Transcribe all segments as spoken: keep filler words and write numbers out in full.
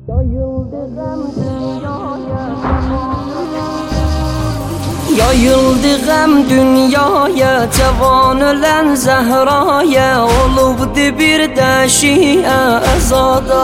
Yayıldı gəm dünyaya, cavan ölən Zehraya, olubdu bir də Şiə əzada.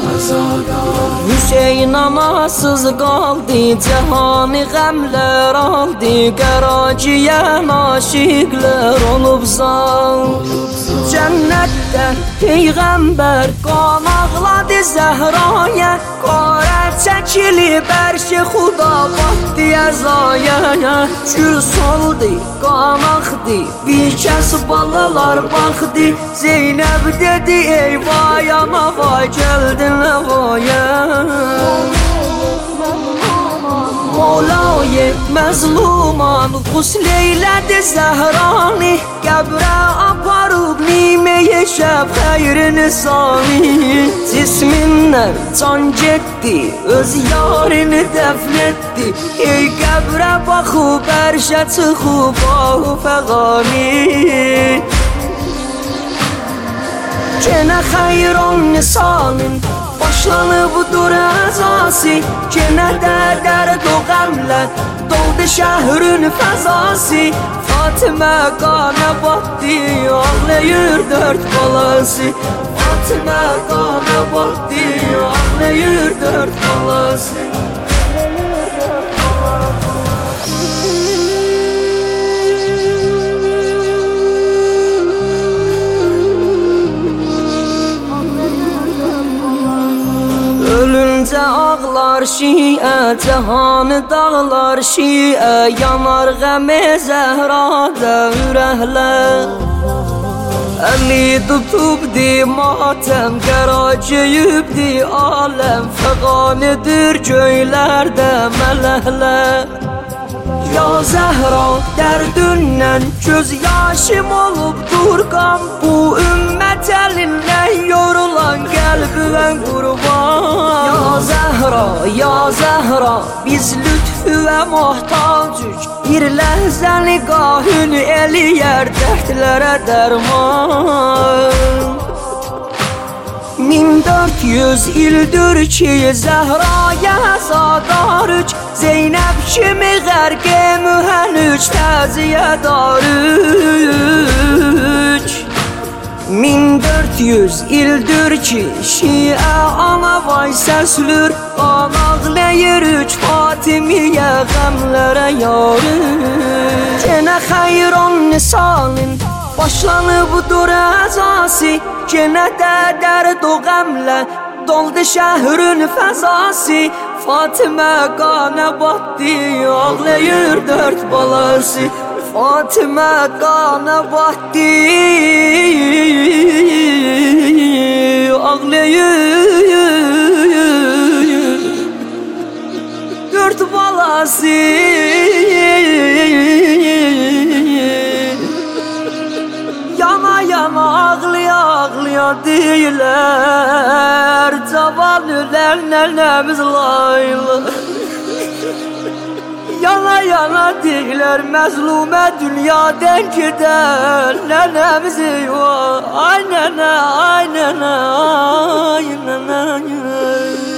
Hüseyin anasız qaldı, cəhanı qəmlər aldı, qəraciyən aşiqlər olubsan. Cənnətdə Peyğəmbər qan ağladı Zehraya, qarə çəkilib ərşi xuda batdı əzaya. Gül soldu, qan axdı, bir kəs balalar baxdı, Zeynəb dedi ey vay ana vay, gəldin nəvaya. Mevlaya məzluman qusl eylədi Zəhranı, qəbrə aparıb niməyə şəb xeyrini sani. Cismindən can getdi, öz yarini dəfn etdi, ey qəbrə baxıb ərşə çıxıb ahı fəqani. Genə xeyran nisanın başlanıbdır əzası, genə də dərd o qəmlə doldu şəhrin fəzası. Fatimə qana batdı, ağlayır dörd balası, Fatimə qana batdı, ağlayır dörd balası. Ölüncə ağlar Şiə, cəhanı dağlar Şiə, yanar qəmə Zəhrada ürəklər. Əli tutubdi matəm, qəracəyibdi aləm, fəqanidir göylərdə mələklər. Ya Zəhra dərdündən göz yaşım olub durqam, bu ümmət əlindən yorulan qəlbivən qurban. Ya Zəhra, ya Zəhra, biz lütfüvə muhtacük, bir ləhzəni qahün eləyər dərdlərə dərman. Min dört yüz ildir ki Zehraya zadarük, Zeynəb kimi qərqə mühənüc təziyə darük. Min dört yüz ildir ki Şiə ana vay səslür, qan ağlayır üç Fatimiyə qəmlərə yarük. Genə xeyran nisanın başlanıbdır əzası, genə də dərd o qəmlə doldu şəhrin fəzası. Fatimə qana batdı, ağlayır dörd balası, Fatimə qana batdı, ağlayır dörd balası. Yana yana ağlıya ağlıya deyilər, cavan ölər nənəmiz layla. Yana yana deyilər, məzlumə dünyadan gedər nənəmiz eyvah. Ay nənə, ay nənə, ay nənə.